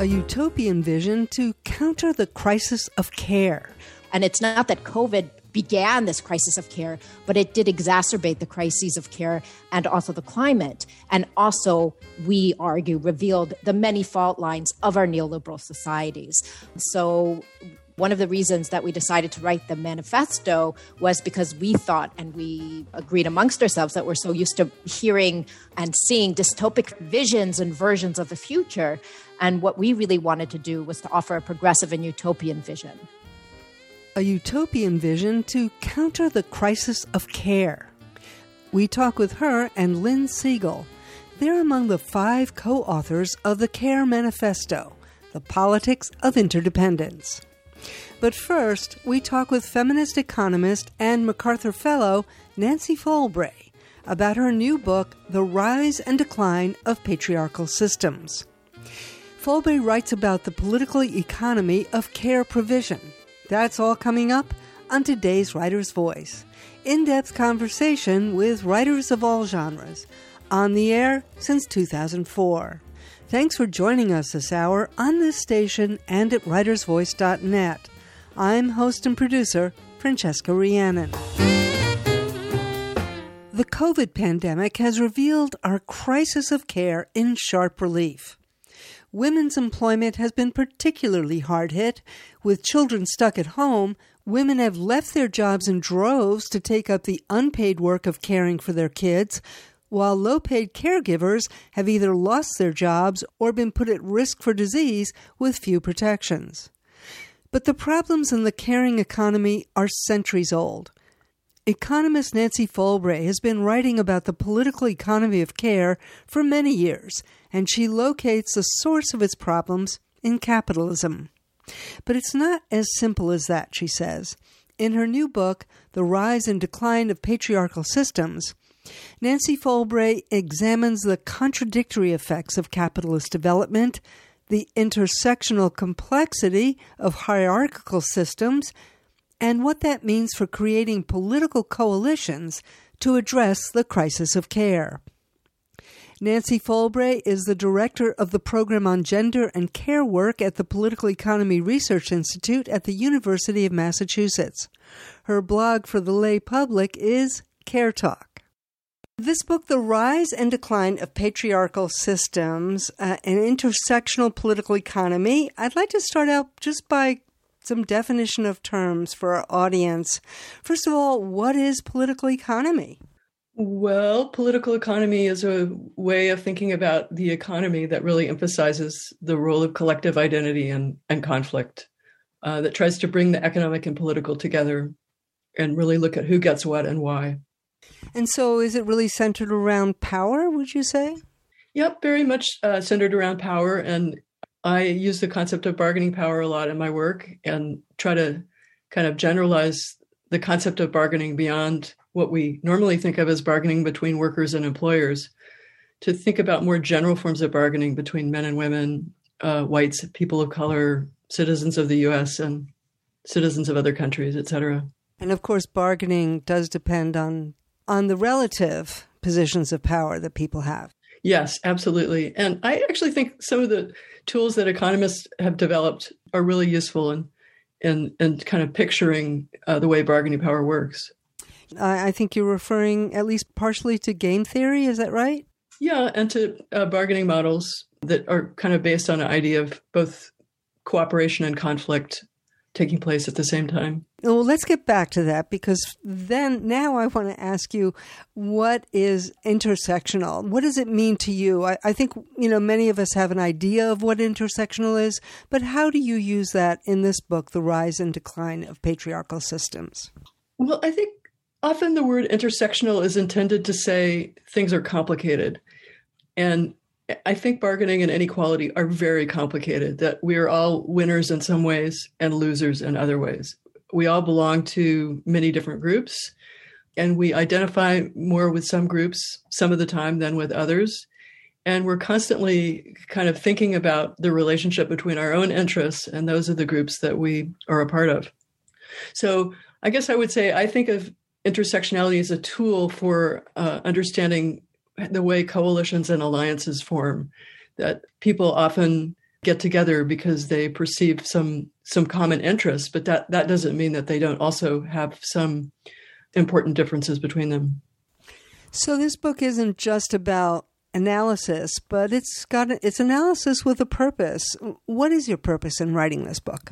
utopian vision to counter the crisis of care. And it's not that COVID began this crisis of care, but it did exacerbate the crises of care and also the climate. And also, we argue, revealed the many fault lines of our neoliberal societies. So one of the reasons that we decided to write the manifesto was because we thought, and we agreed amongst ourselves, that we're so used to hearing and seeing dystopic visions and versions of the future. And what we really wanted to do was to offer a progressive and utopian vision. A utopian vision to counter the crisis of care. We talk with her and Lynn Siegel. They're among the 5 co-authors of the CARE Manifesto, The Politics of Interdependence. But first, we talk with feminist economist and MacArthur Fellow Nancy Folbre about her new book, The Rise and Decline of Patriarchal Systems. Folbre writes about the political economy of care provision. That's all coming up on today's Writer's Voice. In-depth conversation with writers of all genres, on the air since 2004. Thanks for joining us this hour on this station and at writersvoice.net. I'm host and producer, Francesca Rhiannon. The COVID pandemic has revealed our crisis of care in sharp relief. Women's employment has been particularly hard hit. With children stuck at home, women have left their jobs in droves to take up the unpaid work of caring for their kids, while low-paid caregivers have either lost their jobs or been put at risk for disease with few protections. But the problems in the caring economy are centuries old. Economist Nancy Folbre has been writing about the political economy of care for many years, and she locates the source of its problems in capitalism. But it's not as simple as that, she says. In her new book, The Rise and Decline of Patriarchal Systems, Nancy Folbre examines the contradictory effects of capitalist development, the intersectional complexity of hierarchical systems, and what that means for creating political coalitions to address the crisis of care. Nancy Folbre is the director of the Program on Gender and Care Work at the Political Economy Research Institute at the University of Massachusetts. Her blog for the lay public is Care Talk. This book, The Rise and Decline of Patriarchal Systems, an Intersectional Political Economy, I'd like to start out just by some definition of terms for our audience. First of all, what is political economy? Well, political economy is a way of thinking about the economy that really emphasizes the role of collective identity and conflict, that tries to bring the economic and political together and really look at who gets what and why. And so is it really centered around power, would you say? Yep, very much centered around power. And I use the concept of bargaining power a lot in my work and try to kind of generalize the concept of bargaining beyond what we normally think of as bargaining between workers and employers, to think about more general forms of bargaining between men and women, whites, people of color, citizens of the U.S. and citizens of other countries, et cetera. And of course, bargaining does depend on the relative positions of power that people have. Yes, absolutely. And I actually think some of the tools that economists have developed are really useful in kind of picturing the way bargaining power works. I think you're referring at least partially to game theory, is that right? Yeah, and to bargaining models that are kind of based on an idea of both cooperation and conflict taking place at the same time. Well, let's get back to that, because now I want to ask you, what is intersectional? What does it mean to you? I think, many of us have an idea of what intersectional is, but how do you use that in this book, The Rise and Decline of Patriarchal Systems? Well, I think often the word intersectional is intended to say things are complicated. And I think bargaining and inequality are very complicated, that we are all winners in some ways and losers in other ways. We all belong to many different groups, and we identify more with some groups some of the time than with others. And we're constantly kind of thinking about the relationship between our own interests and those of the groups that we are a part of. So I guess I would say I think of intersectionality as a tool for understanding the way coalitions and alliances form, that people often get together because they perceive some common interests, but that doesn't mean that they don't also have some important differences between them. So this book isn't just about analysis, but it's analysis with a purpose. What is your purpose in writing this book?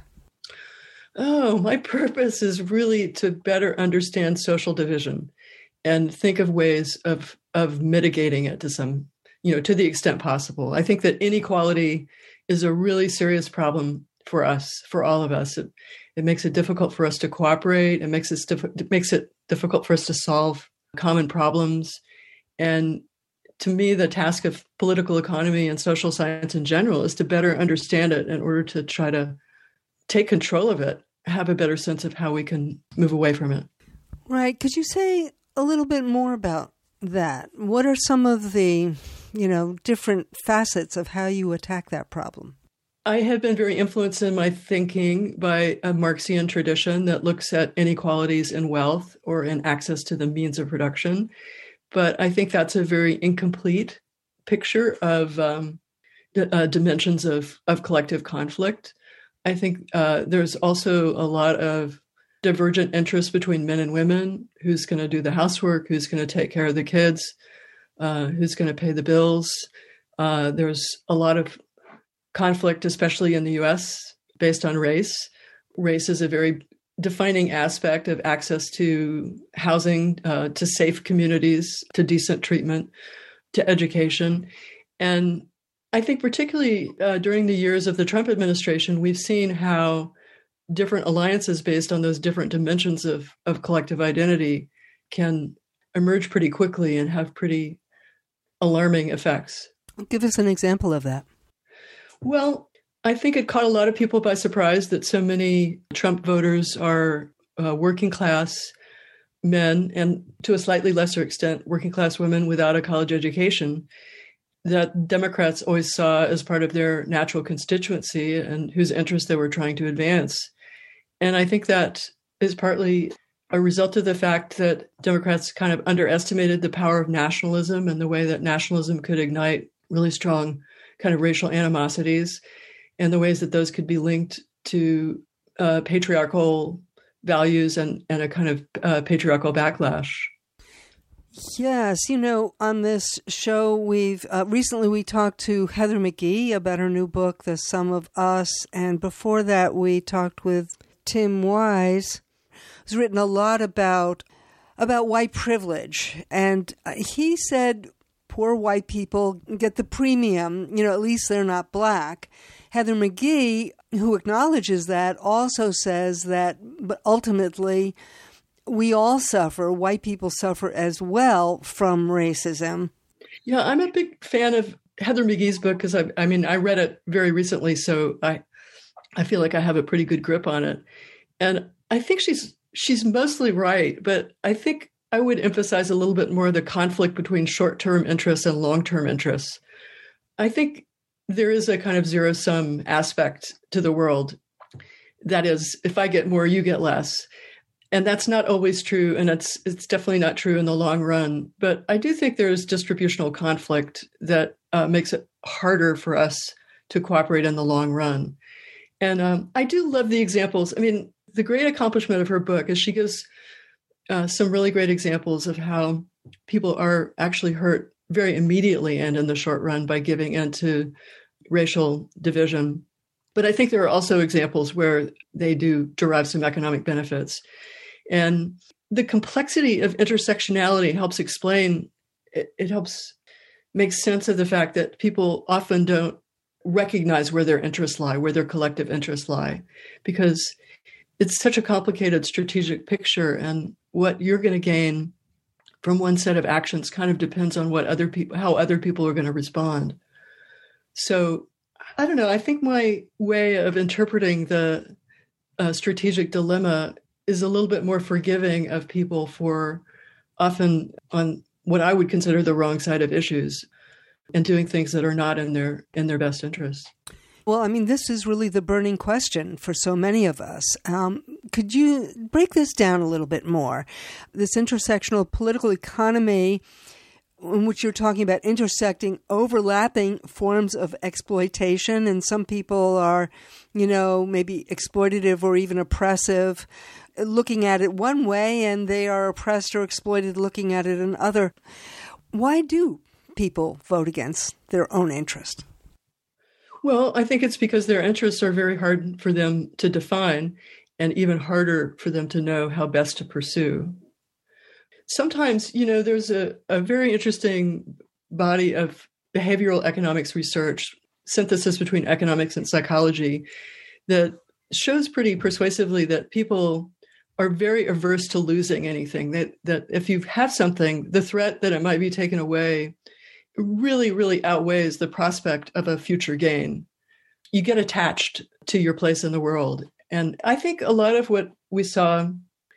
Oh, my purpose is really to better understand social division and think of ways of mitigating it to some, to the extent possible. I think that inequality is a really serious problem for us, for all of us. It makes it difficult for us to cooperate. It makes it difficult for us to solve common problems. And to me, the task of political economy and social science in general is to better understand it in order to try to take control of it, have a better sense of how we can move away from it. Right. Could you say a little bit more about that? What are some of the, different facets of how you attack that problem? I have been very influenced in my thinking by a Marxian tradition that looks at inequalities in wealth or in access to the means of production. But I think that's a very incomplete picture of dimensions of collective conflict. I think there's also a lot of divergent interests between men and women. Who's going to do the housework? Who's going to take care of the kids? Who's going to pay the bills? There's a lot of conflict, especially in the U.S., based on race. Race is a very defining aspect of access to housing, to safe communities, to decent treatment, to education. And I think particularly during the years of the Trump administration, we've seen how different alliances based on those different dimensions of collective identity can emerge pretty quickly and have pretty alarming effects. Give us an example of that. Well, I think it caught a lot of people by surprise that so many Trump voters are working class men, and to a slightly lesser extent, working class women without a college education, that Democrats always saw as part of their natural constituency and whose interests they were trying to advance. And I think that is partly a result of the fact that Democrats kind of underestimated the power of nationalism and the way that nationalism could ignite really strong kind of racial animosities, and the ways that those could be linked to patriarchal values and a kind of patriarchal backlash. Yes, on this show, we've recently we talked to Heather McGhee about her new book, The Sum of Us, and before that we talked with Tim Wise, who's written a lot about white privilege, and he said poor white people get the premium, at least they're not black. Heather McGhee, who acknowledges that, also says that, but ultimately, we all suffer, white people suffer as well from racism. Yeah, I'm a big fan of Heather McGhee's book because I read it very recently, so I feel like I have a pretty good grip on it. And I think she's mostly right, but I think I would emphasize a little bit more the conflict between short-term interests and long-term interests. I think there is a kind of zero-sum aspect to the world. That is, if I get more, you get less. And that's not always true, and it's definitely not true in the long run. But I do think there's distributional conflict that makes it harder for us to cooperate in the long run. And I do love the examples. I mean, the great accomplishment of her book is she gives some really great examples of how people are actually hurt very immediately and in the short run by giving in to racial division. But I think there are also examples where they do derive some economic benefits. And the complexity of intersectionality helps explain, it helps make sense of the fact that people often don't recognize where their interests lie, where their collective interests lie, because it's such a complicated strategic picture, and what you're going to gain from one set of actions kind of depends on how other people are going to respond. So I don't know. I think my way of interpreting the strategic dilemma is a little bit more forgiving of people for often on what I would consider the wrong side of issues and doing things that are not in their best interest. Well, I mean, this is really the burning question for so many of us. Could you break this down a little bit more? This intersectional political economy, in which you're talking about intersecting, overlapping forms of exploitation. And some people are, maybe exploitative or even oppressive, looking at it one way, and they are oppressed or exploited looking at it another. Why do people vote against their own interest? Well, I think it's because their interests are very hard for them to define and even harder for them to know how best to pursue. Sometimes, there's a very interesting body of behavioral economics research, synthesis between economics and psychology, that shows pretty persuasively that people are very averse to losing anything, that if you have something, the threat that it might be taken away really, really outweighs the prospect of a future gain. You get attached to your place in the world. And I think a lot of what we saw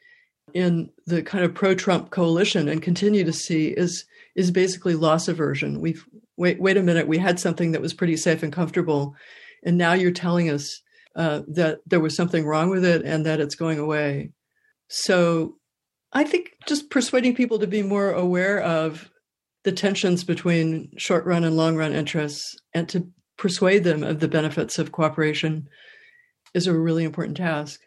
in the kind of pro-Trump coalition and continue to see is basically loss aversion. Wait a minute, we had something that was pretty safe and comfortable, and now you're telling us that there was something wrong with it and that it's going away. So I think just persuading people to be more aware of the tensions between short-run and long-run interests and to persuade them of the benefits of cooperation is a really important task.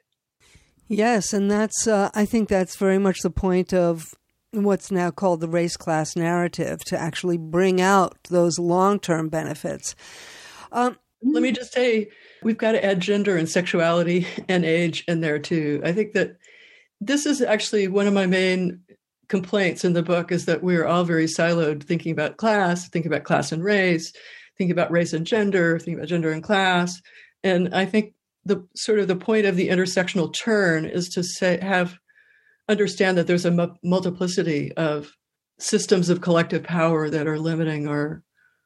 Yes, and that's I think that's very much the point of what's now called the race-class narrative, to actually bring out those long-term benefits. Let me just say, we've got to add gender and sexuality and age in there too. I think that this is actually one of my main complaints in the book, is that we're all very siloed, thinking about class and race, thinking about race and gender, thinking about gender and class. And I think the point of the intersectional turn is to understand that there's a multiplicity of systems of collective power that are limiting our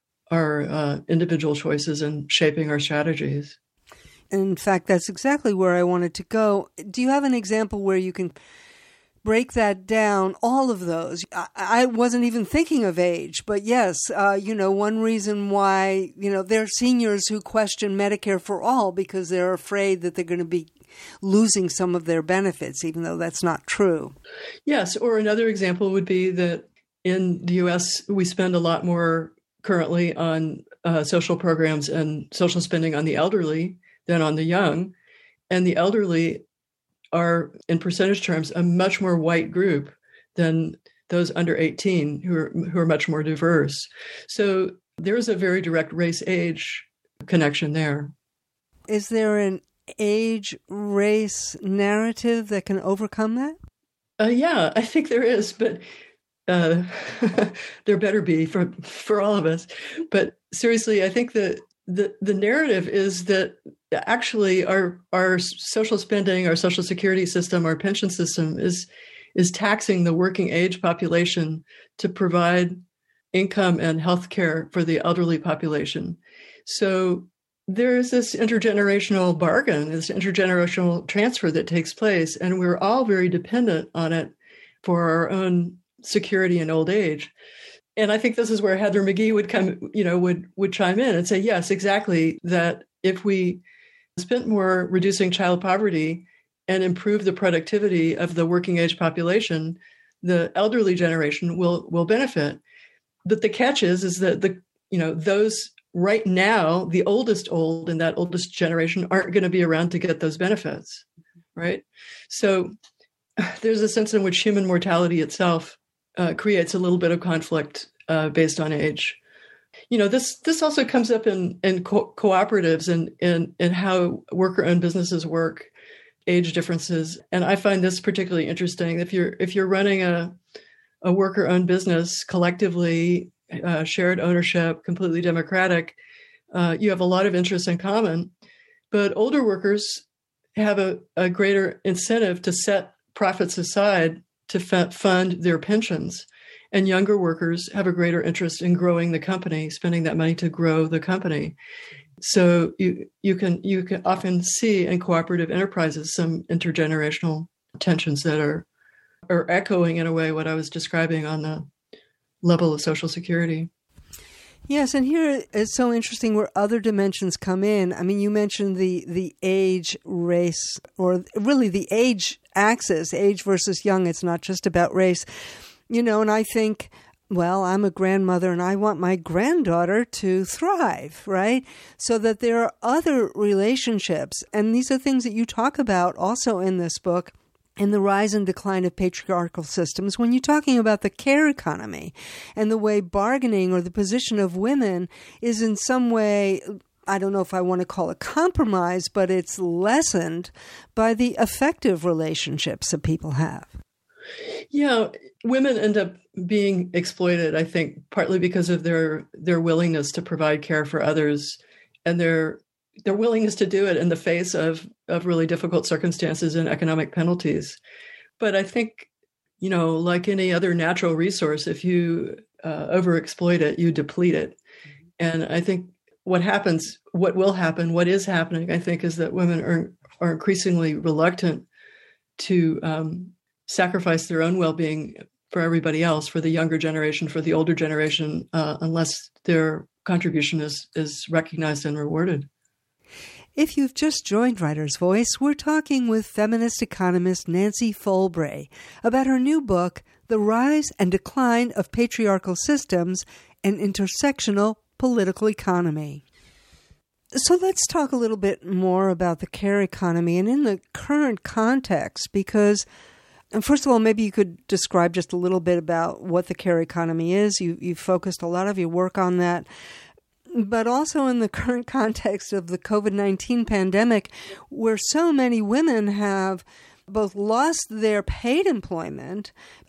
individual choices and shaping our strategies. In fact, that's exactly where I wanted to go. Do you have an example where you can break that down, all of those? I wasn't even thinking of age, but yes, one reason why, there are seniors who question Medicare for all because they're afraid that they're going to be losing some of their benefits, even though that's not true. Yes, or another example would be that in the U.S., we spend a lot more currently on social programs and social spending on the elderly than on the young, and the elderly are, in percentage terms, a much more white group than those under 18 who are much more diverse. So there's a very direct race-age connection there. Is there an age-race narrative that can overcome that? Yeah, I think there is, but there better be for all of us. But seriously, I think that the narrative is that actually our social spending, our social security system, our pension system is taxing the working age population to provide income and health care for the elderly population. So there's this intergenerational bargain, this intergenerational transfer that takes place, and we're all very dependent on it for our own security in old age. And I think this is where Heather McGhee would chime in and say, yes, exactly, that if we spent more reducing child poverty and improve the productivity of the working age population, the elderly generation will benefit. But the catch is that those right now, the oldest old in that oldest generation aren't going to be around to get those benefits, right? So there's a sense in which human mortality itself creates a little bit of conflict based on age. This also comes up in cooperatives and how worker-owned businesses work, age differences. And I find this particularly interesting. If you're running a worker-owned business collectively, shared ownership, completely democratic, you have a lot of interests in common. But older workers have a greater incentive to set profits aside to fund their pensions. And younger workers have a greater interest in growing the company, spending that money to grow the company. So you can often see in cooperative enterprises some intergenerational tensions that are echoing in a way what I was describing on the level of Social Security. Yes, and here it's so interesting where other dimensions come in. I mean, you mentioned the age race, or really the age axis, age versus young. It's not just about race. And I think well, I'm a grandmother and I want my granddaughter to thrive, right? So that there are other relationships. And these are things that you talk about also in this book, in the rise and decline of patriarchal systems, when you're talking about the care economy and the way bargaining or the position of women is in some way, I don't know if I want to call it compromise, but it's lessened by the effective relationships that people have. Yeah, women end up being exploited, I think, partly because of their willingness to provide care for others and their willingness to do it in the face of really difficult circumstances and economic penalties. But I think, like any other natural resource, if you overexploit it, you deplete it. And I think what will happen, what is happening, I think, is that women are increasingly reluctant to sacrifice their own well-being for everybody else, for the younger generation, for the older generation, unless their contribution is recognized and rewarded. If you've just joined Writer's Voice, we're talking with feminist economist Nancy Folbre about her new book, The Rise and Decline of Patriarchal Systems, an Intersectional Political Economy. So let's talk a little bit more about the care economy and in the current context, because first of all, maybe you could describe just a little bit about what the care economy is. You've focused a lot of your work on that. But also in the current context of the COVID-19 pandemic, where so many women have both lost their paid employment,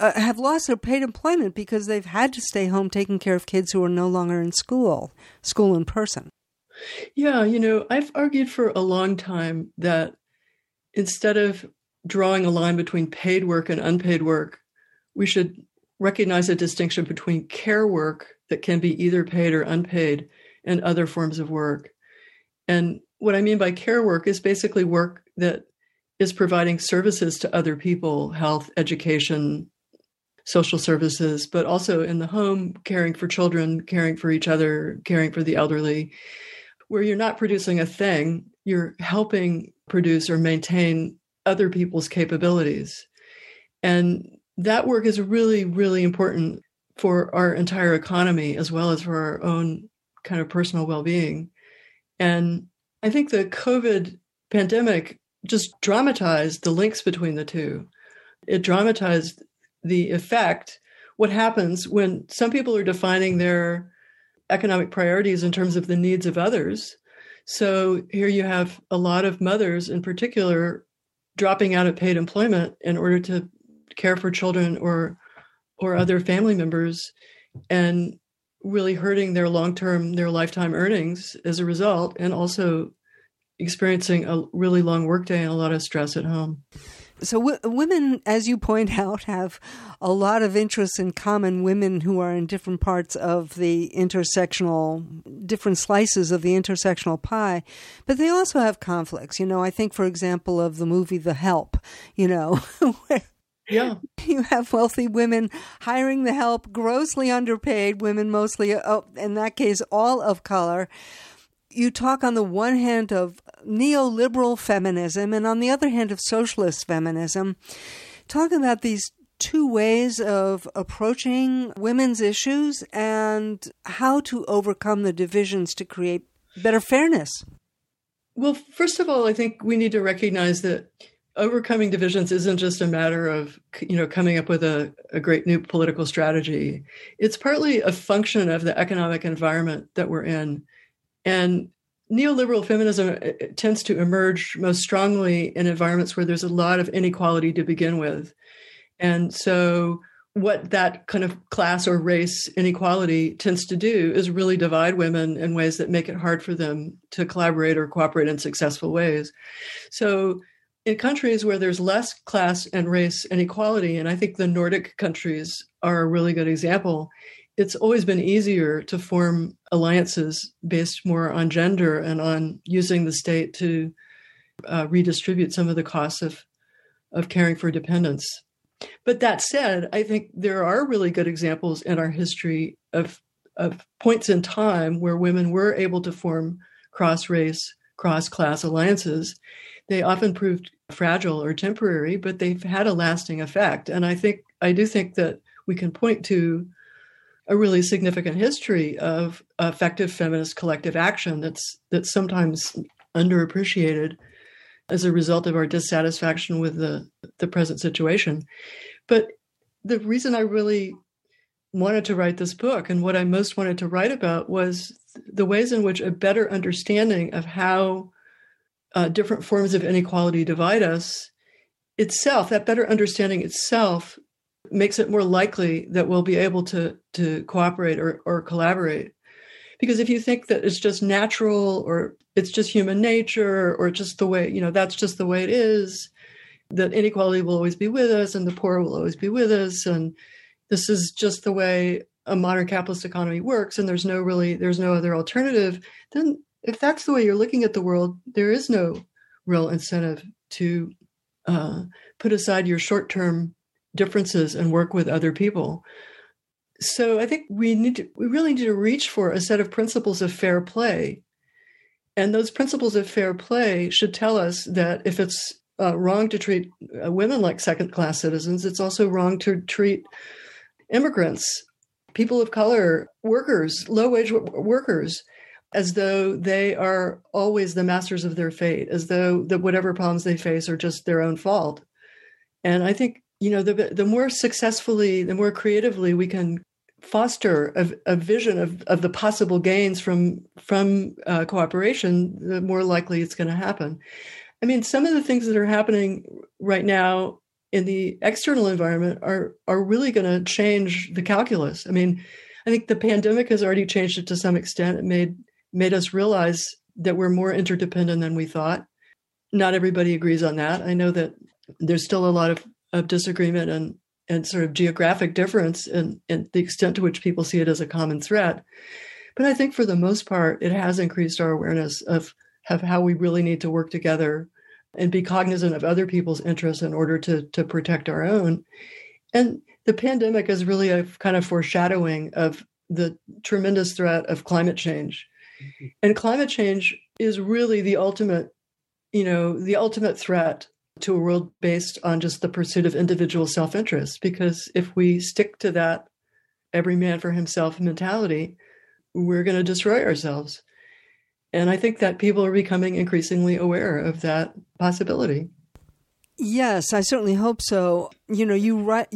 because they've had to stay home taking care of kids who are no longer in school in person. Yeah, I've argued for a long time that instead of drawing a line between paid work and unpaid work, we should recognize a distinction between care work that can be either paid or unpaid and other forms of work. And what I mean by care work is basically work that is providing services to other people, health, education, social services, but also in the home, caring for children, caring for each other, caring for the elderly, where you're not producing a thing, you're helping produce or maintain other people's capabilities. And that work is really, really important for our entire economy, as well as for our own kind of personal well-being. And I think the COVID pandemic just dramatized the links between the two. It dramatized the effect, what happens when some people are defining their economic priorities in terms of the needs of others. So here you have a lot of mothers in particular dropping out of paid employment in order to care for children or other family members, and really hurting their lifetime earnings as a result, and also experiencing a really long workday and a lot of stress at home. So women, as you point out, have a lot of interests in common, women who are in different parts of the different slices of the intersectional pie, but they also have conflicts. I think, for example, of the movie The Help, where yeah, you have wealthy women hiring the help, grossly underpaid women, mostly, in that case, all of color. You talk on the one hand of neoliberal feminism and on the other hand of socialist feminism. Talk about these two ways of approaching women's issues and how to overcome the divisions to create better fairness. Well, first of all, I think we need to recognize that overcoming divisions isn't just a matter of, coming up with a great new political strategy. It's partly a function of the economic environment that we're in. And neoliberal feminism tends to emerge most strongly in environments where there's a lot of inequality to begin with. And so what that kind of class or race inequality tends to do is really divide women in ways that make it hard for them to collaborate or cooperate in successful ways. So in countries where there's less class and race inequality, and I think the Nordic countries are a really good example, it's always been easier to form alliances based more on gender and on using the state to redistribute some of the costs of caring for dependents. But that said, I think there are really good examples in our history of points in time where women were able to form cross-race, cross-class alliances. They often proved fragile or temporary, but they've had a lasting effect. And I do think that we can point to a really significant history of effective feminist collective action that's sometimes underappreciated as a result of our dissatisfaction with the present situation. But the reason I really wanted to write this book, and what I most wanted to write about, was the ways in which a better understanding of how different forms of inequality divide us itself, that better understanding itself, makes it more likely that we'll be able to cooperate or collaborate. Because if you think that it's just natural, or it's just human nature, or just the way, that's just the way it is, that inequality will always be with us and the poor will always be with us, and this is just the way a modern capitalist economy works, and there's no other alternative, then if that's the way you're looking at the world, there is no real incentive to put aside your short-term differences and work with other people. So I think we really need to reach for a set of principles of fair play. And those principles of fair play should tell us that if it's wrong to treat women like second-class citizens, it's also wrong to treat immigrants, people of color, workers, low-wage workers, as though they are always the masters of their fate, as though whatever problems they face are just their own fault. And I think, the more successfully, the more creatively we can foster a vision of the possible gains from cooperation, the more likely it's going to happen. I mean, some of the things that are happening right now in the external environment are really going to change the calculus. I mean, I think the pandemic has already changed it to some extent. It made us realize that we're more interdependent than we thought. Not everybody agrees on that. I know that there's still a lot of disagreement and sort of geographic difference in the extent to which people see it as a common threat. But I think for the most part, it has increased our awareness of how we really need to work together and be cognizant of other people's interests in order to protect our own. And the pandemic is really a kind of foreshadowing of the tremendous threat of climate change. Mm-hmm. And climate change is really the ultimate threat to a world based on just the pursuit of individual self-interest. Because if we stick to that every man for himself mentality, we're going to destroy ourselves. And I think that people are becoming increasingly aware of that possibility. Yes, I certainly hope so. You write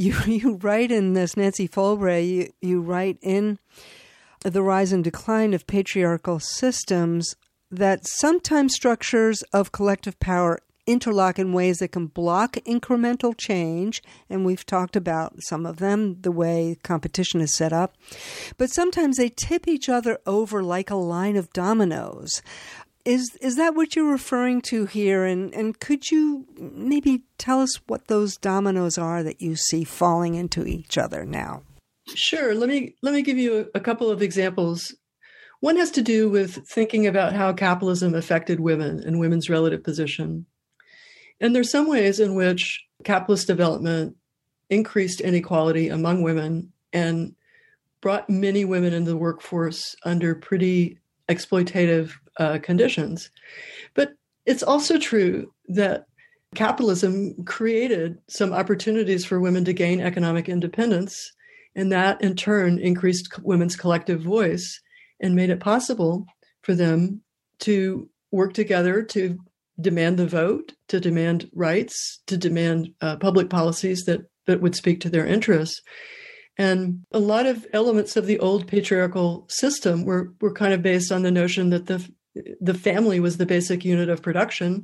in this, Nancy Folbre, you write in The Rise and Decline of Patriarchal Systems that sometimes structures of collective power interlock in ways that can block incremental change, and we've talked about some of them, the way competition is set up. But sometimes they tip each other over like a line of dominoes. Is that what you're referring to here? And could you maybe tell us what those dominoes are that you see falling into each other now? Sure. Let me give you a couple of examples. One has to do with thinking about how capitalism affected women and women's relative position. And there's some ways in which capitalist development increased inequality among women and brought many women into the workforce under pretty exploitative conditions. But it's also true that capitalism created some opportunities for women to gain economic independence, and that in turn increased women's collective voice and made it possible for them to work together to demand the vote, to demand rights, to demand public policies that would speak to their interests. And a lot of elements of the old patriarchal system were kind of based on the notion that the family was the basic unit of production.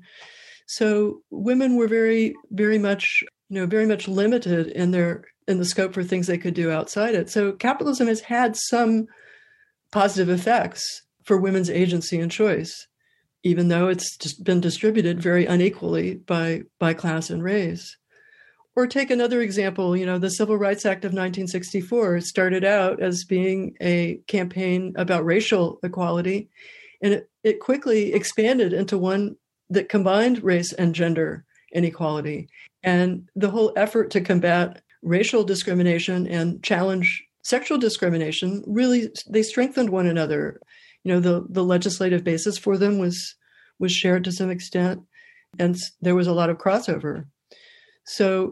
So women were very, very much limited in the scope for things they could do outside it. So capitalism has had some positive effects for women's agency and choice, even though it's just been distributed very unequally by class and race. Or take another example, the Civil Rights Act of 1964 started out as being a campaign about racial equality, and it quickly expanded into one that combined race and gender inequality. And the whole effort to combat racial discrimination and challenge sexual discrimination, really, they strengthened one another. The legislative basis for them was shared to some extent, and there was a lot of crossover. So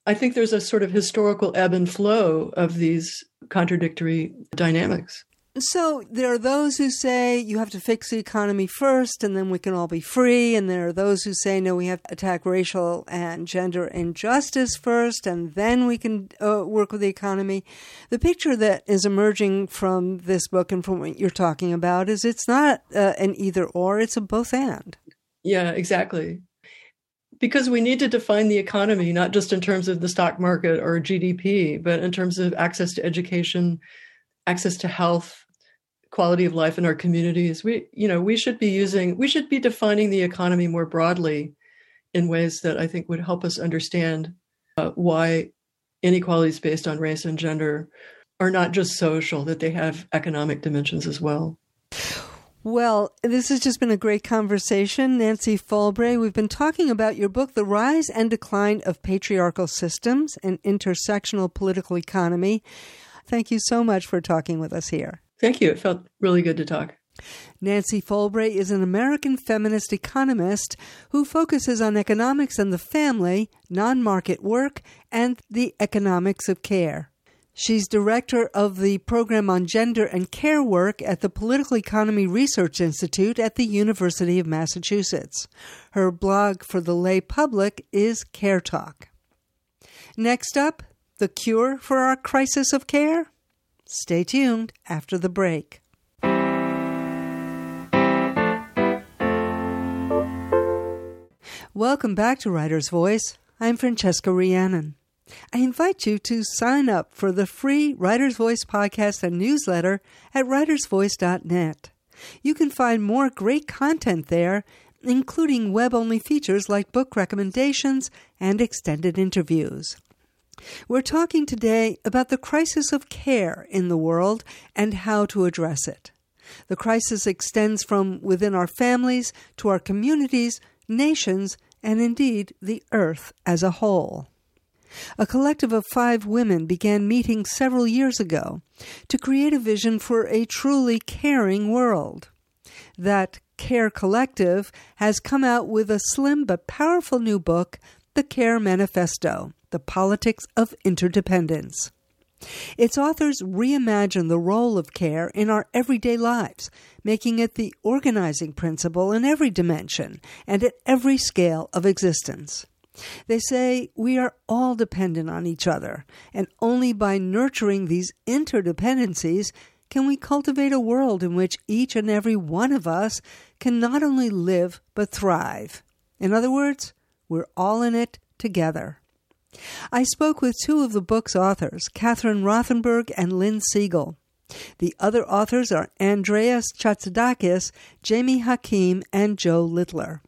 I think there's a sort of historical ebb and flow of these contradictory dynamics. So there are those who say you have to fix the economy first and then we can all be free. And there are those who say, no, we have to attack racial and gender injustice first and then we can work with the economy. The picture that is emerging from this book and from what you're talking about is it's not an either or, it's a both and. Yeah, exactly. Because we need to define the economy, not just in terms of the stock market or GDP, but in terms of access to education, access to health, quality of life in our communities. We should be defining the economy more broadly in ways that I think would help us understand why inequalities based on race and gender are not just social, that they have economic dimensions as well. Well, this has just been a great conversation. Nancy Folbre, we've been talking about your book, The Rise and Decline of Patriarchal Systems, an Intersectional Political Economy. Thank you so much for talking with us here. Thank you. It felt really good to talk. Nancy Folbre is an American feminist economist who focuses on economics and the family, non-market work, and the economics of care. She's director of the program on gender and care work at the Political Economy Research Institute at the University of Massachusetts. Her blog for the lay public is Care Talk. Next up, the cure for our crisis of care? Stay tuned after the break. Welcome back to Writer's Voice. I'm Francesca Rhiannon. I invite you to sign up for the free Writer's Voice podcast and newsletter at writersvoice.net. You can find more great content there, including web-only features like book recommendations and extended interviews. We're talking today about the crisis of care in the world and how to address it. The crisis extends from within our families to our communities, nations, and indeed the earth as a whole. A collective of 5 women began meeting several years ago to create a vision for a truly caring world. That Care Collective has come out with a slim but powerful new book, The Care Manifesto, The Politics of Interdependence. Its authors reimagine the role of care in our everyday lives, making it the organizing principle in every dimension and at every scale of existence. They say we are all dependent on each other, and only by nurturing these interdependencies can we cultivate a world in which each and every one of us can not only live but thrive. In other words, we're all in it together. I spoke with 2 of the book's authors, Catherine Rothenberg and Lynn Siegel. The other authors are Andreas Chatzidakis, Jamie Hakim, and Joe Littler.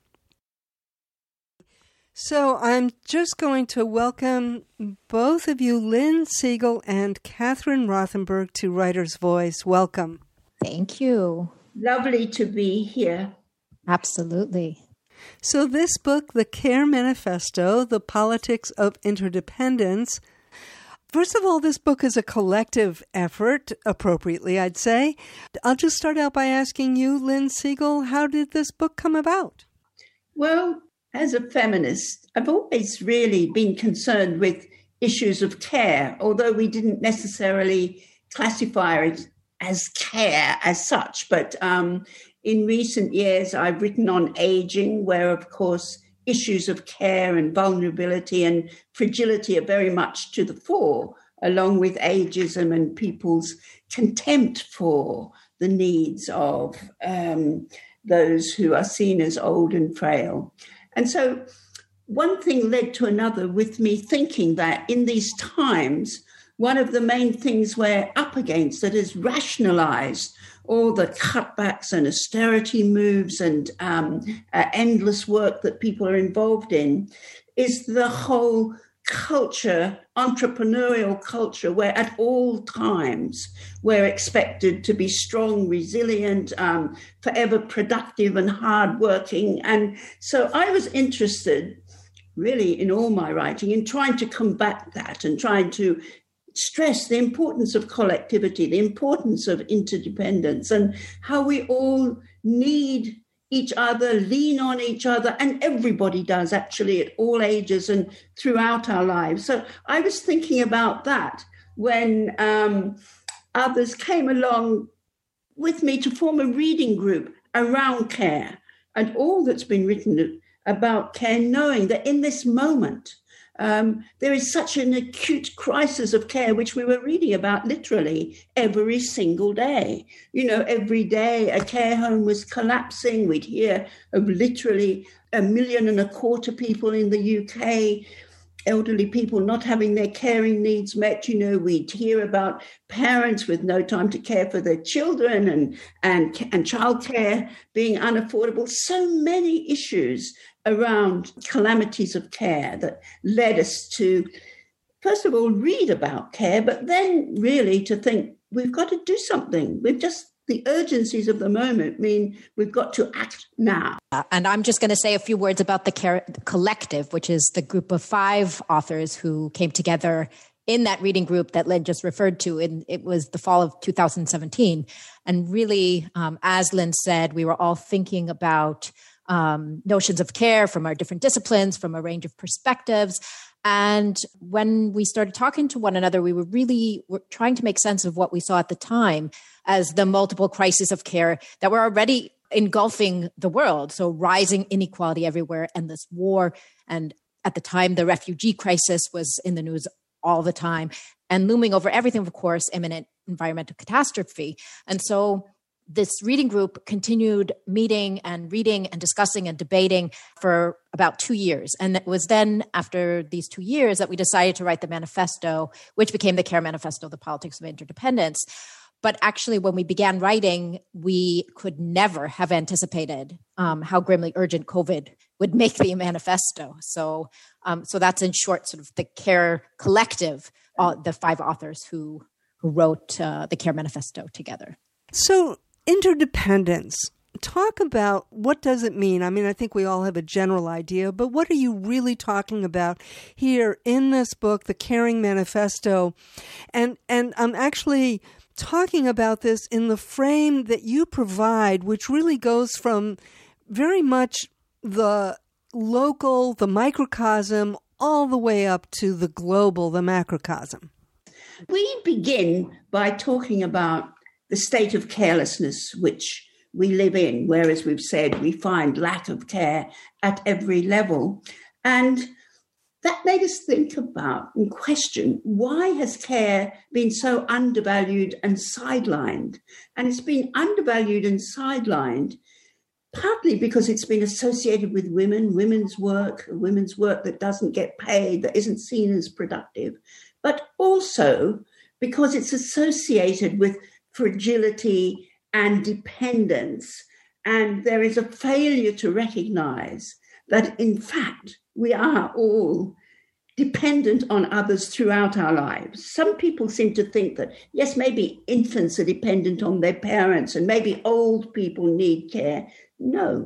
So I'm just going to welcome both of you, Lynn Siegel and Catherine Rothenberg, to Writer's Voice. Welcome. Thank you. Lovely to be here. Absolutely. So this book, The Care Manifesto, The Politics of Interdependence, first of all, this book is a collective effort, appropriately, I'd say. I'll just start out by asking you, Lynn Siegel, how did this book come about? Well, as a feminist, I've always really been concerned with issues of care, although we didn't necessarily classify it as care as such. But in recent years, I've written on aging, where, of course, issues of care and vulnerability and fragility are very much to the fore, along with ageism and people's contempt for the needs of those who are seen as old and frail. And so one thing led to another, with me thinking that in these times, one of the main things we're up against that has rationalized all the cutbacks and austerity moves and endless work that people are involved in is the whole culture, entrepreneurial culture, where at all times we're expected to be strong, resilient, forever productive and hardworking. And so I was interested, really, in all my writing, in trying to combat that and trying to stress the importance of collectivity, the importance of interdependence, and how we all need each other, lean on each other, and everybody does actually at all ages and throughout our lives. So I was thinking about that when others came along with me to form a reading group around care and all that's been written about care, knowing that in this moment, there is such an acute crisis of care, which we were reading about literally every single day. You know, every day a care home was collapsing. We'd hear of literally 1.25 million people in the UK, elderly people not having their caring needs met. You know, we'd hear about parents with no time to care for their children and childcare being unaffordable. So many issues around calamities of care that led us to, first of all, read about care, but then really to think we've got to do something. The urgencies of the moment mean we've got to act now. And I'm just going to say a few words about the Care Collective, which is the group of 5 authors who came together in that reading group that Lynn just referred to. And it was the fall of 2017. And really, as Lynn said, we were all thinking about notions of care from our different disciplines, from a range of perspectives. And when we started talking to one another, we were trying to make sense of what we saw at the time as the multiple crises of care that were already engulfing the world. So rising inequality everywhere, endless war. And at the time, the refugee crisis was in the news all the time. And looming over everything, of course, imminent environmental catastrophe. And so this reading group continued meeting and reading and discussing and debating for about 2 years. And it was then after these 2 years that we decided to write the manifesto, which became the Care Manifesto, The Politics of Interdependence. But actually, when we began writing, we could never have anticipated how grimly urgent COVID would make the manifesto. So that's in short sort of the Care Collective, the 5 authors who wrote the Care Manifesto together. So interdependence, talk about what does it mean? I mean, I think we all have a general idea, but what are you really talking about here in this book, The Caring Manifesto? And I'm actually talking about this in the frame that you provide, which really goes from very much the local, the microcosm, all the way up to the global, the macrocosm. We begin by talking about the state of carelessness which we live in, where, as we've said, we find lack of care at every level. And that made us think about and question, why has care been so undervalued and sidelined? And it's been undervalued and sidelined partly because it's been associated with women's work that doesn't get paid, that isn't seen as productive, but also because it's associated with fragility and dependence. And there is a failure to recognize that, in fact, we are all dependent on others throughout our lives. Some people seem to think that, yes, maybe infants are dependent on their parents and maybe old people need care. No,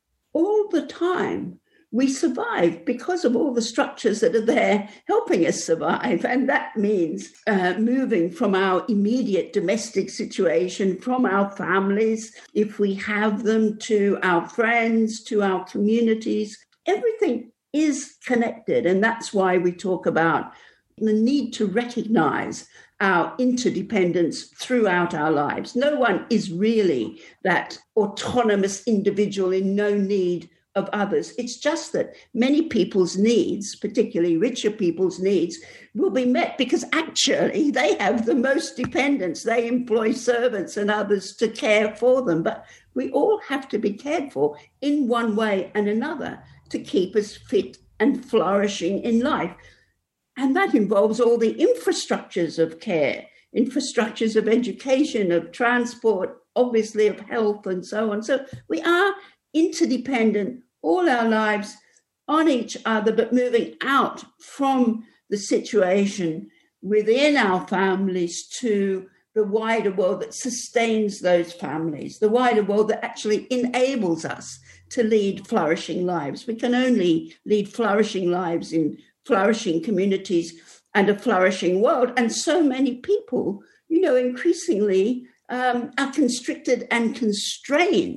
all the time we survive because of all the structures that are there helping us survive. And that means moving from our immediate domestic situation, from our families, if we have them, to our friends, to our communities. Everything is connected. And that's why we talk about the need to recognize our interdependence throughout our lives. No one is really that autonomous individual in no need of others. It's just that many people's needs, particularly richer people's needs, will be met because actually they have the most dependence. They employ servants and others to care for them. But we all have to be cared for in one way and another to keep us fit and flourishing in life. And that involves all the infrastructures of care, infrastructures of education, of transport, obviously of health and so on. So we are interdependent all our lives on each other, but moving out from the situation within our families to the wider world that sustains those families, the wider world that actually enables us to lead flourishing lives. We can only lead flourishing lives in flourishing communities and a flourishing world. And so many people, increasingly are constricted and constrained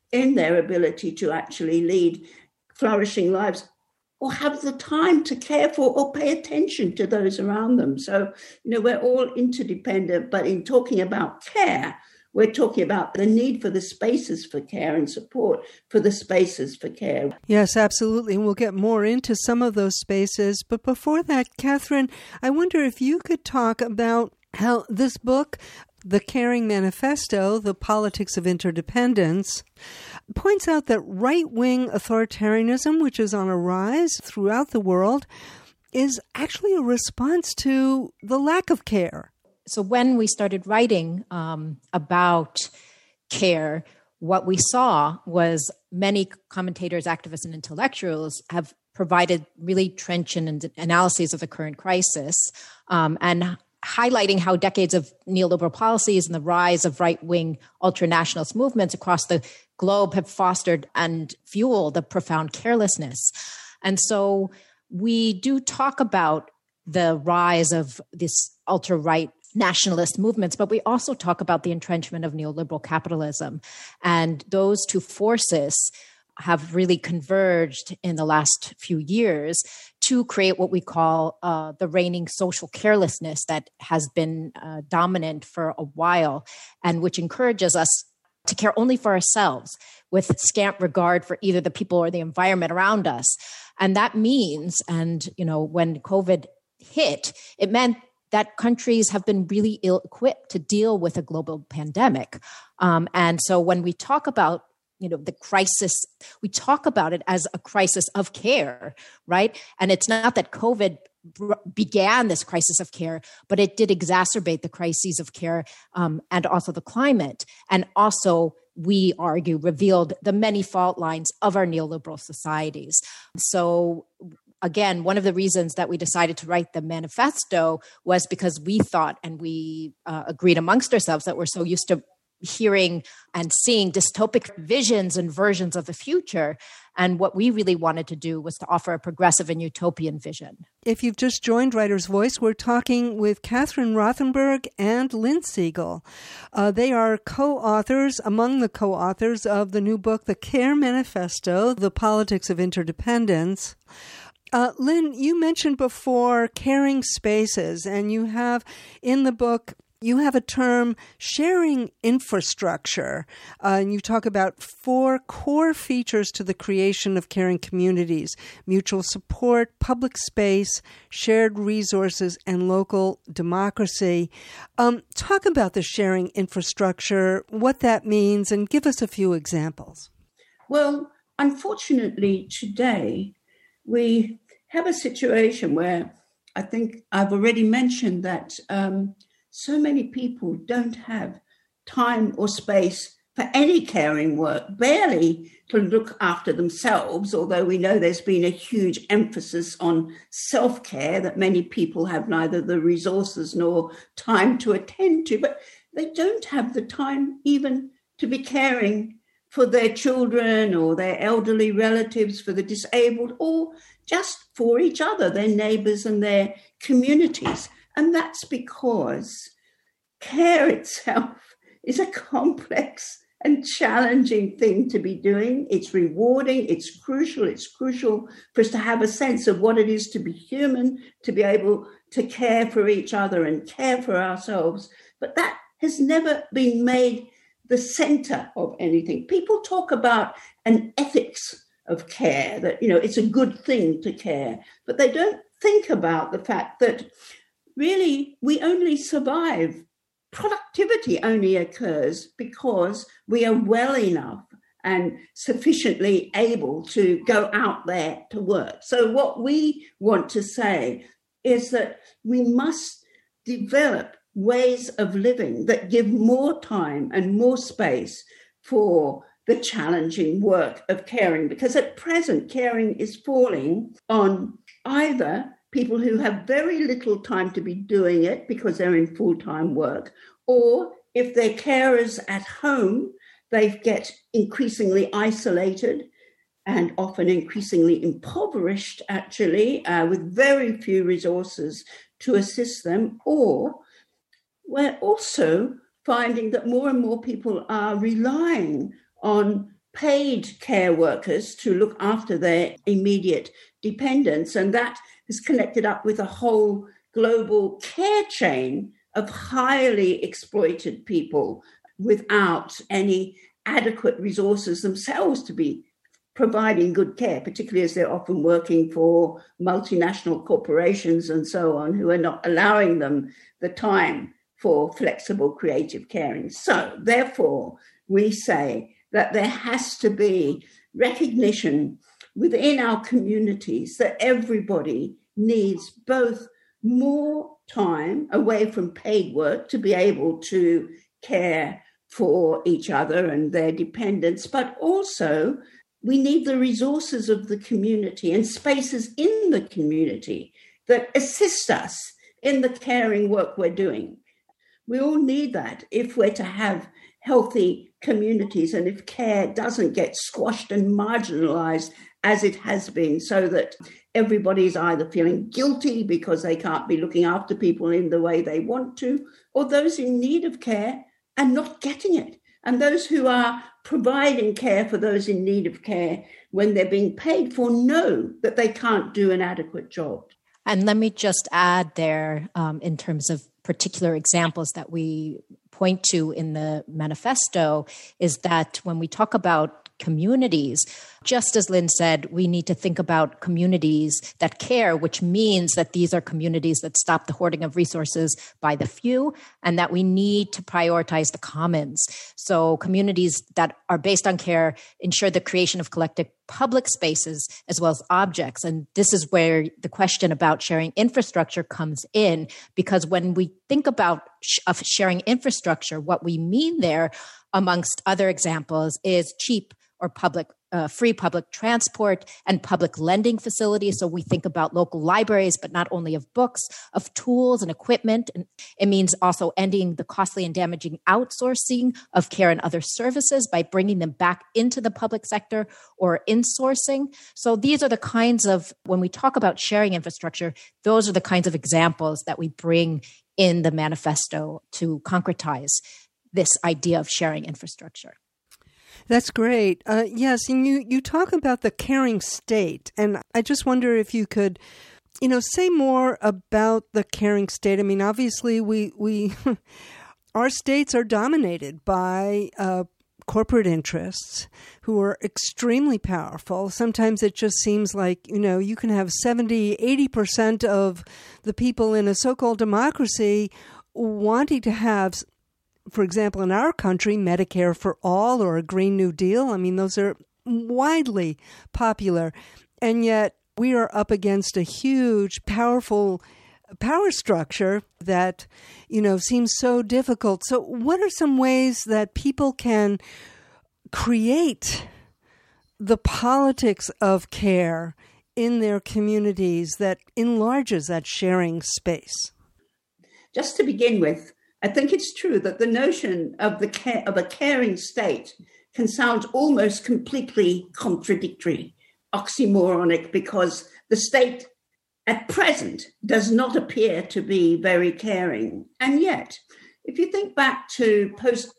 in their ability to actually lead flourishing lives or have the time to care for or pay attention to those around them. So, we're all interdependent, but in talking about care, we're talking about the need for the spaces for care and support for the spaces for care. Yes, absolutely. And we'll get more into some of those spaces. But before that, Catherine, I wonder if you could talk about how this book, The Caring Manifesto, The Politics of Interdependence, points out that right-wing authoritarianism, which is on a rise throughout the world, is actually a response to the lack of care. So when we started writing about care, what we saw was many commentators, activists, and intellectuals have provided really trenchant analyses of the current crisis and highlighting how decades of neoliberal policies and the rise of right-wing ultranationalist movements across the globe have fostered and fueled a profound carelessness. And so we do talk about the rise of this ultra-right nationalist movements, but we also talk about the entrenchment of neoliberal capitalism. And those two forces have really converged in the last few years to create what we call the reigning social carelessness that has been dominant for a while and which encourages us to care only for ourselves with scant regard for either the people or the environment around us. And that means, when COVID hit, it meant that countries have been really ill-equipped to deal with a global pandemic. And so when we talk about the crisis, we talk about it as a crisis of care, right? And it's not that COVID began this crisis of care, but it did exacerbate the crises of care and also the climate. And also, we argue, revealed the many fault lines of our neoliberal societies. So again, one of the reasons that we decided to write the manifesto was because we thought, and we agreed amongst ourselves, that we're so used to hearing and seeing dystopic visions and versions of the future. And what we really wanted to do was to offer a progressive and utopian vision. If you've just joined Writer's Voice, we're talking with Catherine Rothenberg and Lynn Siegel. They are among the co-authors of the new book, The Care Manifesto, The Politics of Interdependence. Lynn, you mentioned before caring spaces, and you have in the book, you have a term, sharing infrastructure, and you talk about 4 core features to the creation of caring communities: mutual support, public space, shared resources, and local democracy. Talk about the sharing infrastructure, what that means, and give us a few examples. Well, unfortunately, today, we have a situation where I think I've already mentioned that so many people don't have time or space for any caring work, barely to look after themselves, although we know there's been a huge emphasis on self-care that many people have neither the resources nor time to attend to, but they don't have the time even to be caring for their children or their elderly relatives, for the disabled, or just for each other, their neighbours and their communities. And that's because care itself is a complex and challenging thing to be doing. It's rewarding, it's crucial for us to have a sense of what it is to be human, to be able to care for each other and care for ourselves. But that has never been made the center of anything. People talk about an ethics of care, that, it's a good thing to care, but they don't think about the fact that really we only survive. Productivity only occurs because we are well enough and sufficiently able to go out there to work. So what we want to say is that we must develop ways of living that give more time and more space for the challenging work of caring, because at present caring is falling on either people who have very little time to be doing it because they're in full-time work, or if they're carers at home, they get increasingly isolated and often increasingly impoverished, actually, with very few resources to assist them. Or we're also finding that more and more people are relying on paid care workers to look after their immediate dependents. And that is connected up with a whole global care chain of highly exploited people without any adequate resources themselves to be providing good care, particularly as they're often working for multinational corporations and so on, who are not allowing them the time for flexible, creative caring. So, therefore, we say that there has to be recognition within our communities that everybody needs both more time away from paid work to be able to care for each other and their dependents, but also we need the resources of the community and spaces in the community that assist us in the caring work we're doing. We all need that if we're to have healthy communities and if care doesn't get squashed and marginalized as it has been, so that everybody's either feeling guilty because they can't be looking after people in the way they want to, or those in need of care are not getting it. And those who are providing care for those in need of care when they're being paid for know that they can't do an adequate job. And let me just add there, in terms of particular examples that we point to in the manifesto, is that when we talk about communities, just as Lynn said, we need to think about communities that care, which means that these are communities that stop the hoarding of resources by the few, and that we need to prioritize the commons. So communities that are based on care ensure the creation of collective public spaces as well as objects. And this is where the question about sharing infrastructure comes in, because when we think about of sharing infrastructure, what we mean there, amongst other examples, is cheap or free public transport and public lending facilities. So we think about local libraries, but not only of books, of tools and equipment. And it means also ending the costly and damaging outsourcing of care and other services by bringing them back into the public sector or insourcing. So these are the kinds of, when we talk about sharing infrastructure, those are the kinds of examples that we bring in the manifesto to concretize this idea of sharing infrastructure. That's great. Yes, and you talk about the caring state, and I just wonder if you could, say more about the caring state. I mean, obviously, we our states are dominated by corporate interests who are extremely powerful. Sometimes it just seems like, you can have 70-80% of the people in a so-called democracy wanting to have, for example, in our country, Medicare for all or a Green New Deal. I mean, those are widely popular. And yet we are up against a huge, powerful power structure that, seems so difficult. So what are some ways that people can create the politics of care in their communities that enlarges that sharing space? Just to begin with, I think it's true that the notion of a caring state can sound almost completely contradictory, oxymoronic, because the state at present does not appear to be very caring. And yet, if you think back to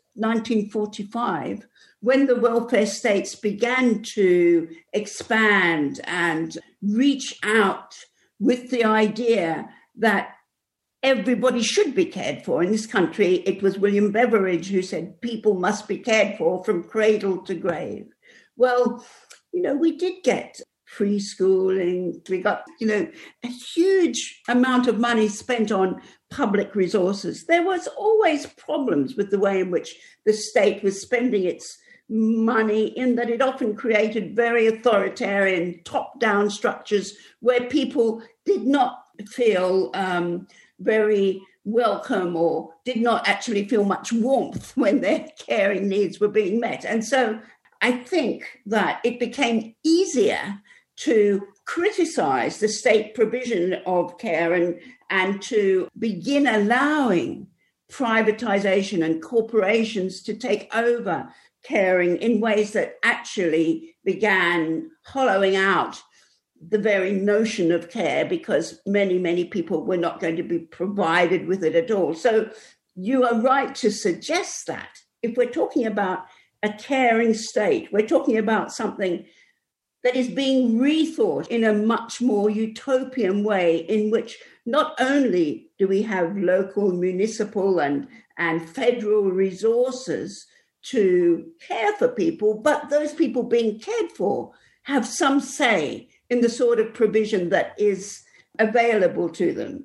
post-1945, when the welfare states began to expand and reach out with the idea that everybody should be cared for. In this country, it was William Beveridge who said people must be cared for from cradle to grave. Well, we did get free schooling. We got, a huge amount of money spent on public resources. There was always problems with the way in which the state was spending its money, in that it often created very authoritarian top-down structures where people did not feel very welcome or did not actually feel much warmth when their caring needs were being met. And so I think that it became easier to criticize the state provision of care and to begin allowing privatization and corporations to take over caring in ways that actually began hollowing out the very notion of care, because many, many people were not going to be provided with it at all. So you are right to suggest that if we're talking about a caring state. We're talking about something that is being rethought in a much more utopian way, in which not only do we have local, municipal, and federal resources to care for people, but those people being cared for have some say in the sort of provision that is available to them.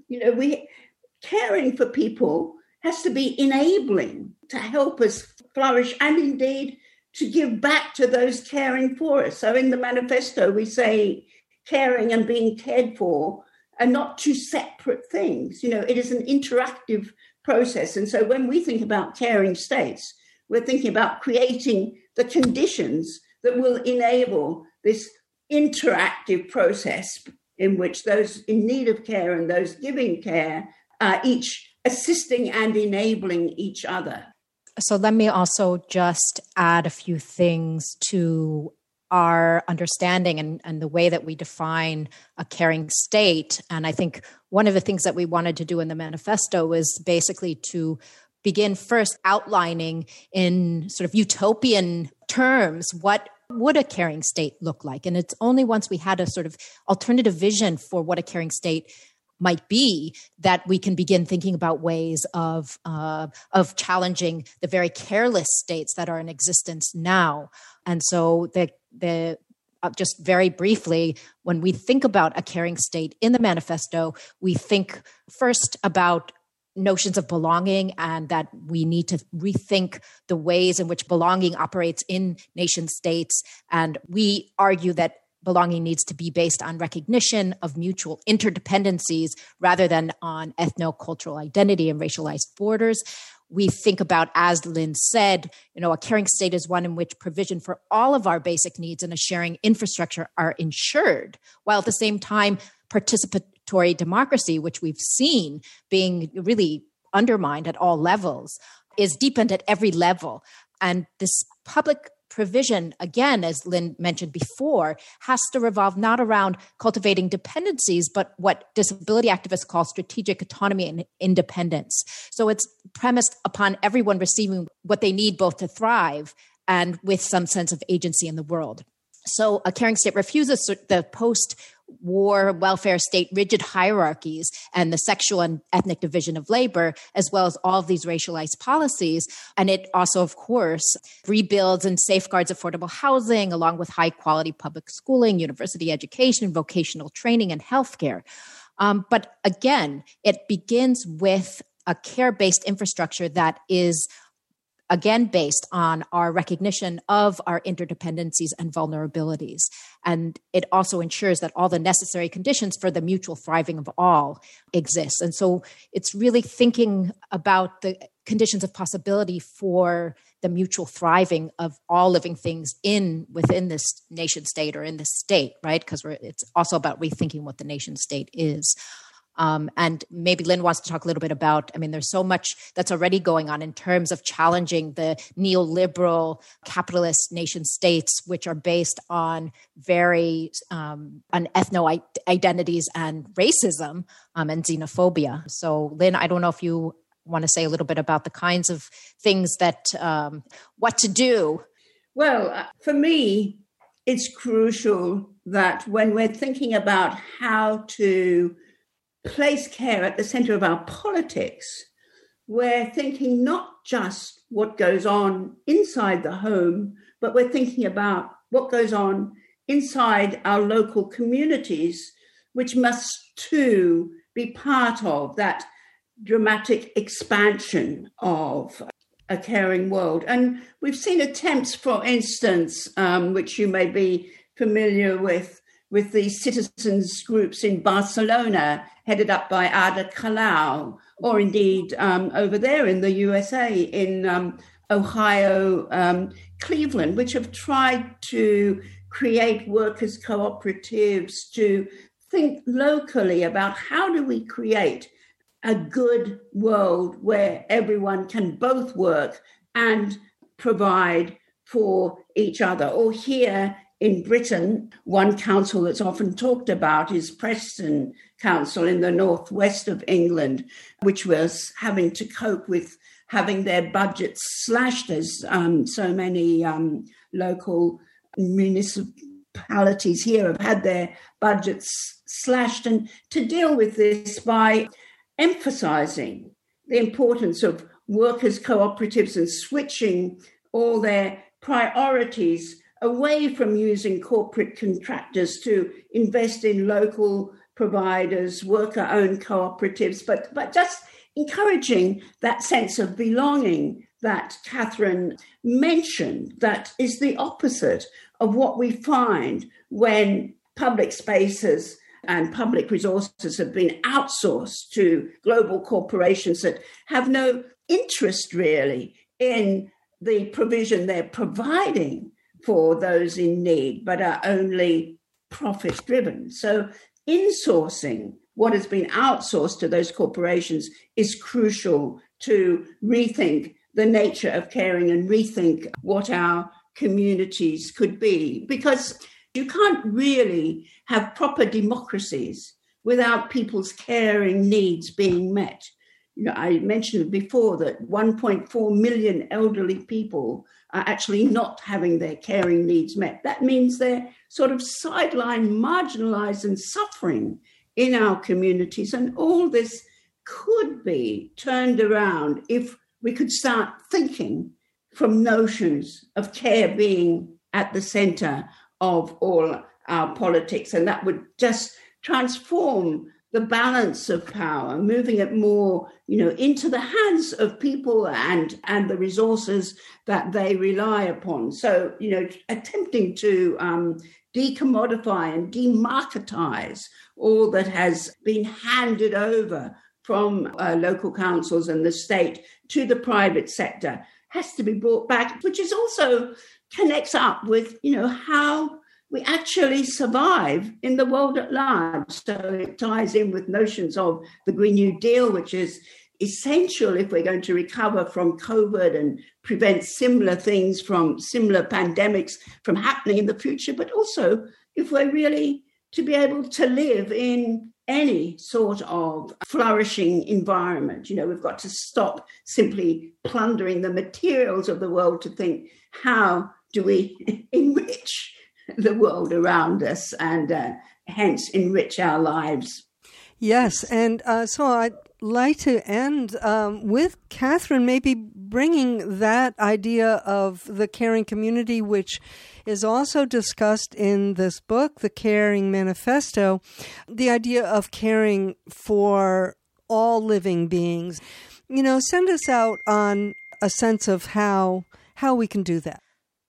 Caring for people has to be enabling to help us flourish and indeed to give back to those caring for us. So in the manifesto, we say caring and being cared for are not two separate things. It is an interactive process. And so when we think about caring states, we're thinking about creating the conditions that will enable this interactive process in which those in need of care and those giving care are each assisting and enabling each other. So let me also just add a few things to our understanding and the way that we define a caring state. And I think one of the things that we wanted to do in the manifesto is basically to begin first outlining in sort of utopian terms what would a caring state look like. And it's only once we had a sort of alternative vision for what a caring state might be that we can begin thinking about ways of challenging the very careless states that are in existence now. And so just very briefly, when we think about a caring state in the manifesto, we think first about notions of belonging and that we need to rethink the ways in which belonging operates in nation states. And we argue that belonging needs to be based on recognition of mutual interdependencies rather than on ethno-cultural identity and racialized borders. We think about, as Lynn said, a caring state is one in which provision for all of our basic needs and a sharing infrastructure are ensured, while at the same time participatory democracy, which we've seen being really undermined at all levels, is deepened at every level. And this public provision, again, as Lynn mentioned before, has to revolve not around cultivating dependencies, but what disability activists call strategic autonomy and independence. So it's premised upon everyone receiving what they need both to thrive and with some sense of agency in the world. So a caring state refuses the post-war welfare state rigid hierarchies and the sexual and ethnic division of labor, as well as all of these racialized policies. And it also, of course, rebuilds and safeguards affordable housing, along with high-quality public schooling, university education, vocational training, and healthcare. But again, it begins with a care-based infrastructure that is again, based on our recognition of our interdependencies and vulnerabilities. And it also ensures that all the necessary conditions for the mutual thriving of all exist. And so it's really thinking about the conditions of possibility for the mutual thriving of all living things within this nation state or in this state, right? Because it's also about rethinking what the nation state is. And maybe Lynn wants to talk a little bit about, there's so much that's already going on in terms of challenging the neoliberal capitalist nation states, which are based on very on ethno identities and racism and xenophobia. So Lynn, I don't know if you want to say a little bit about the kinds of things that, what to do. Well, for me, it's crucial that when we're thinking about how to place care at the center of our politics, we're thinking not just what goes on inside the home, but we're thinking about what goes on inside our local communities, which must too be part of that dramatic expansion of a caring world. And we've seen attempts, for instance, which you may be familiar with the citizens groups in Barcelona, headed up by Ada Colau, or indeed over there in the USA, in Ohio, Cleveland, which have tried to create workers' cooperatives to think locally about how do we create a good world where everyone can both work and provide for each other. Or here in Britain, one council that's often talked about is Preston Council in the northwest of England, which was having to cope with having their budgets slashed, as so many local municipalities here have had their budgets slashed, and to deal with this by emphasizing the importance of workers' cooperatives and switching all their priorities away from using corporate contractors to invest in local providers, worker-owned cooperatives, but just encouraging that sense of belonging that Catherine mentioned, that is the opposite of what we find when public spaces and public resources have been outsourced to global corporations that have no interest really in the provision they're providing for those in need, but are only profit-driven. So insourcing what has been outsourced to those corporations is crucial to rethink the nature of caring and rethink what our communities could be, because you can't really have proper democracies without people's caring needs being met. I mentioned before that 1.4 million elderly people are actually not having their caring needs met. That means they're sort of sidelined, marginalized, and suffering in our communities. And all this could be turned around if we could start thinking from notions of care being at the center of all our politics. And that would just transform the balance of power, moving it more, into the hands of people and the resources that they rely upon. So, attempting to decommodify and demarketize all that has been handed over from local councils and the state to the private sector has to be brought back, which is also connects up with, how we actually survive in the world at large. So it ties in with notions of the Green New Deal, which is essential if we're going to recover from COVID and prevent similar things from similar pandemics from happening in the future, but also if we're really to be able to live in any sort of flourishing environment. We've got to stop simply plundering the materials of the world to think, how do we enrich the world around us and hence enrich our lives? Yes, and so I'd like to end with Catherine maybe bringing that idea of the caring community, which is also discussed in this book, The Caring Manifesto, the idea of caring for all living beings. Send us out on a sense of how we can do that.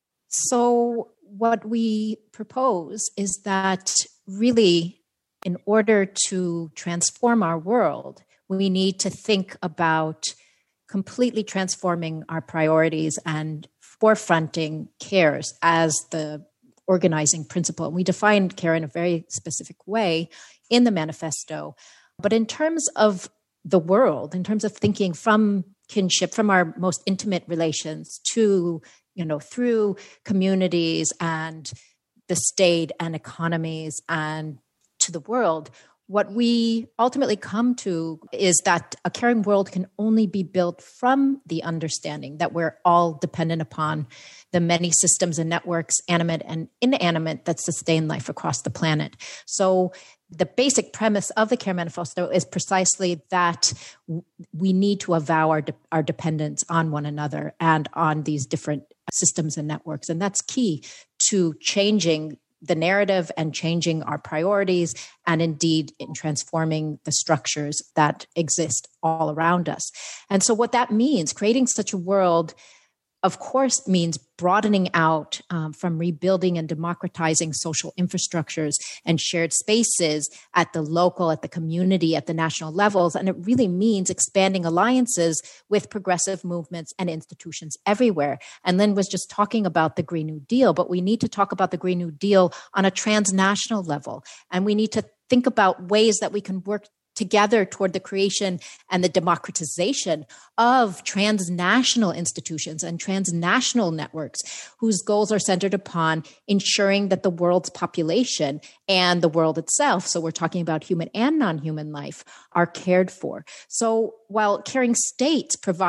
So what we propose is that really, in order to transform our world, we need to think about completely transforming our priorities and forefronting cares as the organizing principle. And we define care in a very specific way in the manifesto. But in terms of the world, in terms of thinking from kinship, from our most intimate relations to through communities and the state and economies and to the world, what we ultimately come to is that a caring world can only be built from the understanding that we're all dependent upon the many systems and networks, animate and inanimate, that sustain life across the planet. So the basic premise of the Care Manifesto is precisely that we need to avow our dependence on one another and on these different systems and networks. And that's key to changing the narrative and changing our priorities, and indeed in transforming the structures that exist all around us. And so what that means, creating such a world, of course, means broadening out from rebuilding and democratizing social infrastructures and shared spaces at the local, at the community, at the national levels. And it really means expanding alliances with progressive movements and institutions everywhere. And Lynn was just talking about the Green New Deal, but we need to talk about the Green New Deal on a transnational level. And we need to think about ways that we can work together toward the creation and the democratization of transnational institutions and transnational networks whose goals are centered upon ensuring that the world's population and the world itself, so we're talking about human and non-human life, are cared for. So while caring states provide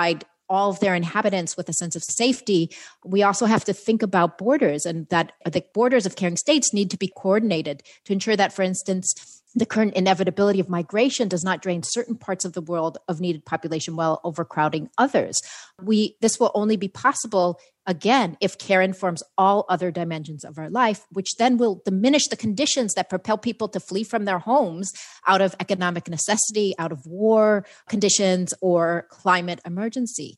all of their inhabitants with a sense of safety, we also have to think about borders, and that the borders of caring states need to be coordinated to ensure that, for instance, the current inevitability of migration does not drain certain parts of the world of needed population while overcrowding others. This will only be possible, again, if care informs all other dimensions of our life, which then will diminish the conditions that propel people to flee from their homes out of economic necessity, out of war conditions, or climate emergency.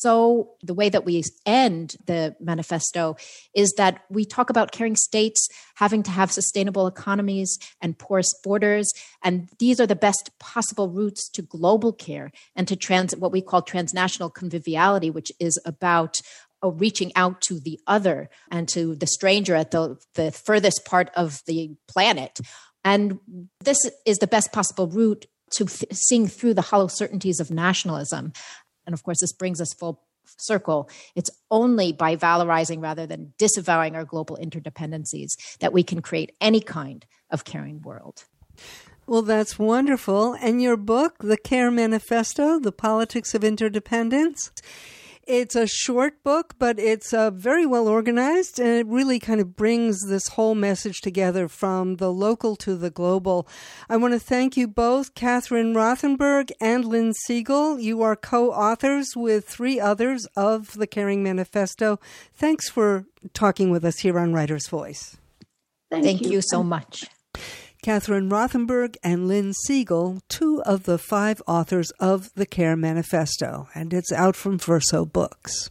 So the way that we end the manifesto is that we talk about caring states having to have sustainable economies and porous borders, and these are the best possible routes to global care and to what we call transnational conviviality, which is about reaching out to the other and to the stranger at the furthest part of the planet. And this is the best possible route to seeing through the hollow certainties of nationalism. And of course, this brings us full circle. It's only by valorizing rather than disavowing our global interdependencies that we can create any kind of caring world. Well, that's wonderful. And your book, The Care Manifesto, The Politics of Interdependence, it's a short book, but it's very well organized, and it really kind of brings this whole message together from the local to the global. I want to thank you both, Catherine Rothenberg and Lynn Siegel. You are co-authors with 3 others of the Caring Manifesto. Thanks for talking with us here on Writer's Voice. Thank you so much. Catherine Rothenberg and Lynn Siegel, 2 of the 5 authors of the Care Manifesto, and it's out from Verso Books.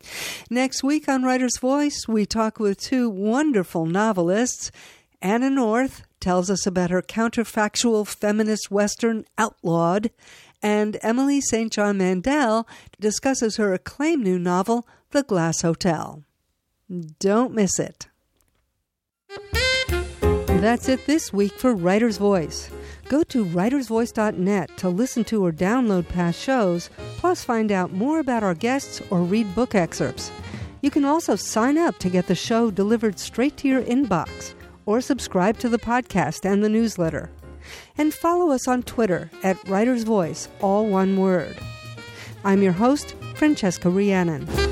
Next week on Writer's Voice, we talk with 2 wonderful novelists. Anna North tells us about her counterfactual feminist Western Outlawed, and Emily St. John Mandel discusses her acclaimed new novel, The Glass Hotel. Don't miss it. That's it this week for Writer's Voice. Go to writersvoice.net to listen to or download past shows, plus find out more about our guests or read book excerpts. You can also sign up to get the show delivered straight to your inbox, or subscribe to the podcast and the newsletter. And follow us on Twitter at Writer's Voice, all one word. I'm your host, Francesca Rhiannon.